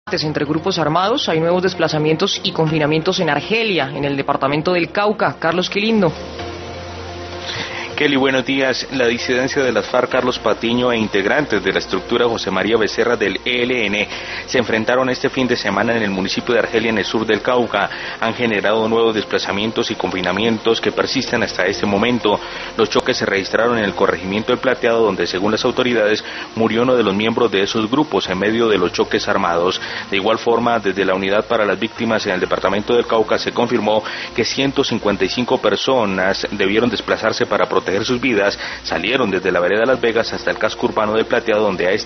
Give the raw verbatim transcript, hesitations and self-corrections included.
Entre grupos armados hay nuevos desplazamientos y confinamientos en Argelia, en el departamento del Cauca. Carlos Quilindo. Kelly, buenos días. La disidencia de las FARC, Carlos Patiño, e integrantes de la estructura José María Becerra del E L N se enfrentaron este fin de semana en el municipio de Argelia, en el sur del Cauca. Han generado nuevos desplazamientos y confinamientos que persisten hasta este momento. Los choques se registraron en el corregimiento del Plateado, donde, según las autoridades, murió uno de los miembros de esos grupos en medio de los choques armados. De igual forma, desde la Unidad para las Víctimas en el departamento del Cauca se confirmó que ciento cincuenta y cinco personas debieron desplazarse para proteger sus vidas. Salieron desde la vereda Las Vegas hasta el casco urbano del Plateado, donde a